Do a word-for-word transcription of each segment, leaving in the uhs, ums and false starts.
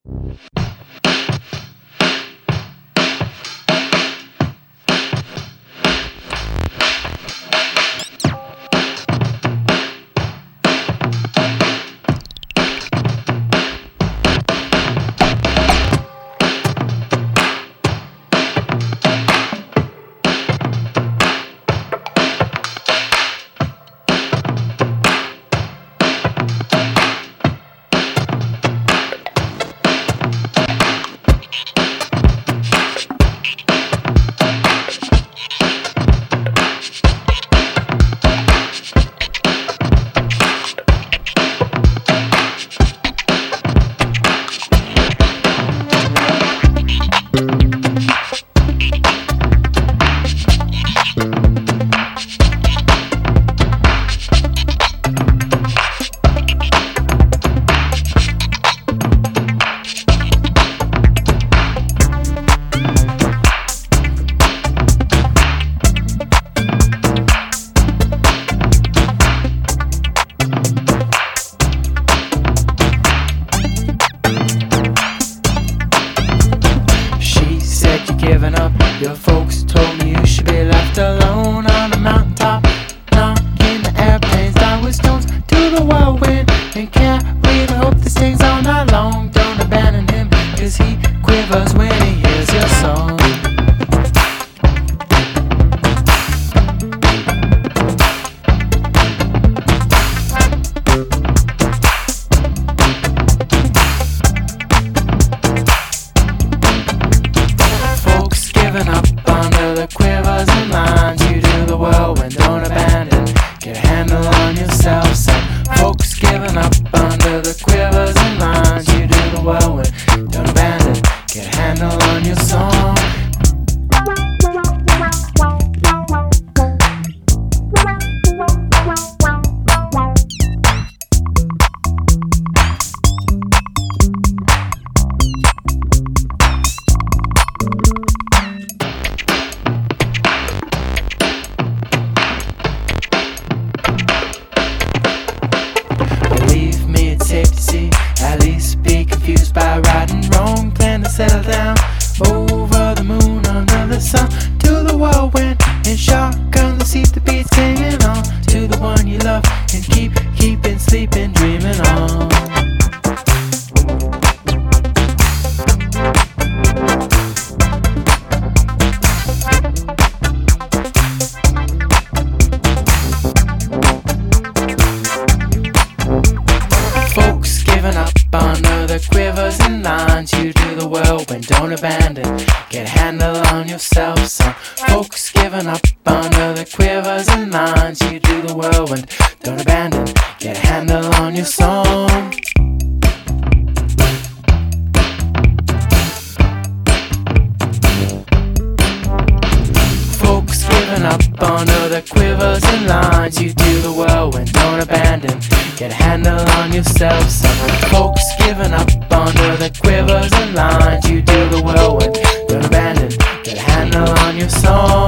Giving up, your folks told me you should be left alone on a mountaintop, knocking the airplanes down with stones to the whirlwind, and carry the hope that stings all night long. Don't abandon him, cause he quivers when he hears your song. Giving up under the quivers and lines. You do the whirlwind, don't abandon. Get a handle on yourself, son. Folks giving up under the quivers and lines. You do the whirlwind, don't abandon. Get a handle on your song. At least be confused by right and wrong. Plan to settle down over the moon, under the sun, to the whirlwind, and shotgun the seat, the beats singing on to the one you love, and keep, keeping, sleeping, dreaming on. Giving up under the quivers and lines. You do the whirlwind, don't abandon. Get a handle on yourself, son. Folks giving up under the quivers and lines. You do the whirlwind, don't abandon. Get a handle on your song. Folks giving up under the quivers and lines. You do the whirlwind, don't abandon. Get a handle on yourself, son. Folks giving up under the quivers and lines. You do the whirlwind, don't abandon. Get a handle on your song.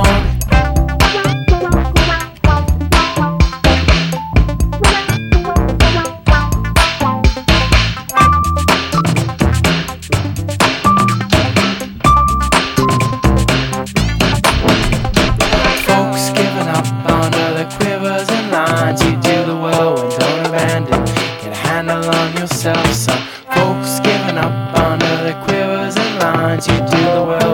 Folks giving up under the quivers and lines. You do the whirlwind, don't abandon. Get a handle on yourself, son. Folks giving up under the quivers and lines. You do the whirlwind.